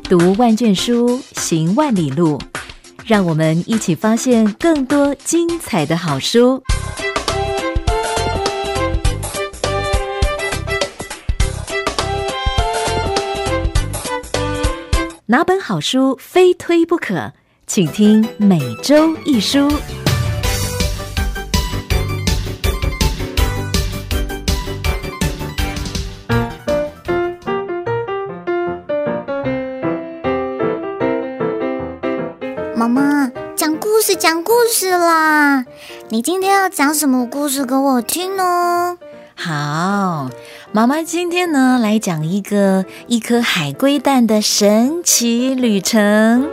读万卷书，行万里路，让我们一起发现更多精彩的好书。哪本好书非推不可？请听每周一书。 妈妈，讲故事啦！你今天要讲什么故事给我听呢？ 好，妈妈今天呢来讲一颗海龟蛋的神奇旅程。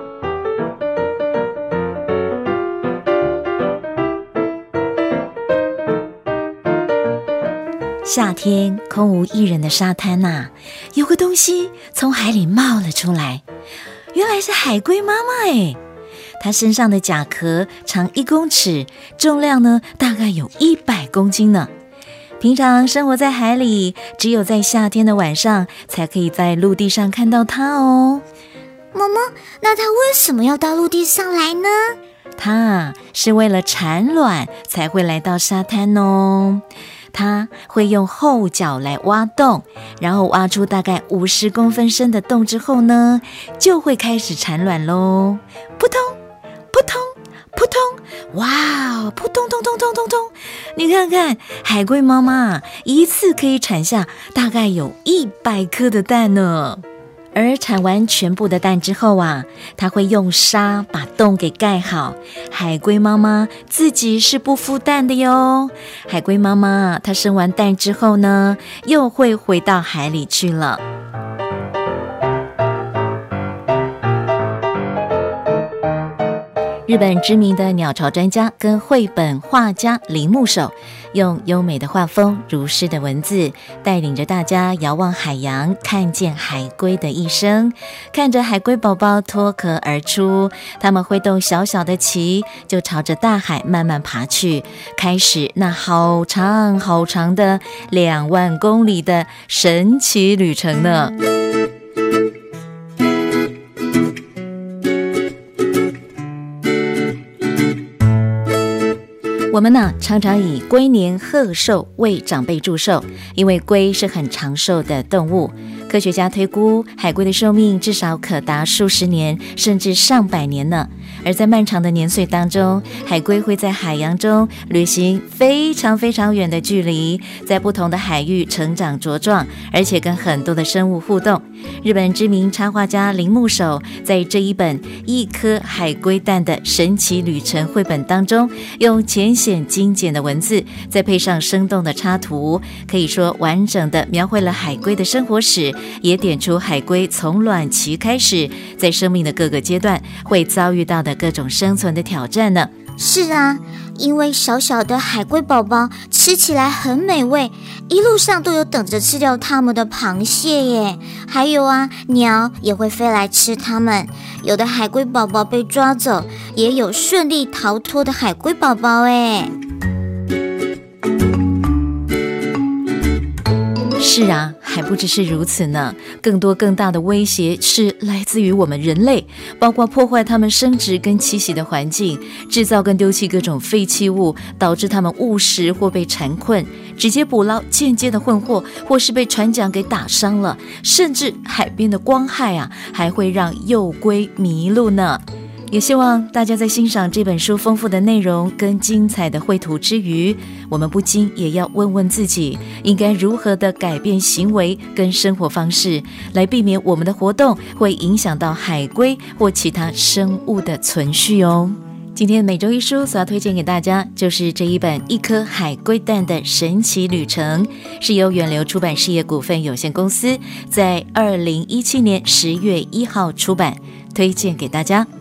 夏天空无一人的沙滩啊，有个东西从海里冒了出来，原来是海龟妈妈耶！它身上的甲壳长1公尺，重量呢大概有100公斤呢。平常生活在海里，只有在夏天的晚上才可以在陆地上看到它哦。 妈妈，那它为什么要到陆地上来呢？ 它是为了产卵才会来到沙滩哦。它会用后脚来挖洞，然后挖出大概50公分深的洞之后呢，就会开始产卵咯。扑通扑通扑通，哇，扑通通通通通通！你看看，海龟妈妈一次可以产下大概有100颗的蛋呢。而产完全部的蛋之后啊，它会用沙把洞给盖好。海龟妈妈自己是不孵蛋的哟。海龟妈妈她生完蛋之后呢，又会回到海里去了。日本知名的鸟巢专家跟绘本画家铃木守，用优美的画风、如诗的文字，带领着大家遥望海洋，看见海龟的一生。看着海龟宝宝脱壳而出，它们挥动小小的鳍，就朝着大海慢慢爬去，开始那好长好长的2万公里的神奇旅程呢。我们呢，常常以龟年贺寿为长辈祝寿，因为龟是很长寿的动物。科学家推估，海龟的寿命至少可达数十年，甚至上百年呢。而在漫长的年岁当中，海龟会在海洋中旅行非常非常远的距离，在不同的海域成长茁壮，而且跟很多的生物互动。日本知名插画家铃木守在这一本1颗海龟蛋的神奇旅程绘本当中，用浅显精简的文字，再配上生动的插图，可以说完整的描绘了海龟的生活史，也点出海龟从卵期开始，在生命的各个阶段会遭遇到的各种生存的挑战呢。 是啊，因为小小的海龟宝宝吃起来很美味，一路上都有等着吃掉它们的螃蟹耶。还有啊，鸟也会飞来吃它们。有的海龟宝宝被抓走，也有顺利逃脱的海龟宝宝耶。 是啊，还不只是如此呢，更多更大的威胁是来自于我们人类，包括破坏它们生殖跟栖息的环境，制造跟丢弃各种废弃物，导致它们误食或被缠困，直接捕捞间接的混货，或是被船桨给打伤了，甚至海边的光害啊，还会让幼龟迷路呢。也希望大家在欣赏这本书丰富的内容跟精彩的绘图之余，我们不禁也要问问自己，应该如何的改变行为跟生活方式，来避免我们的活动会影响到海龟或其他生物的存续哦。今天每周一书所要推荐给大家，就是这一本1颗海龟蛋的神奇旅程，是由远流出版事业股份有限公司在2017年10月1号出版，推荐给大家。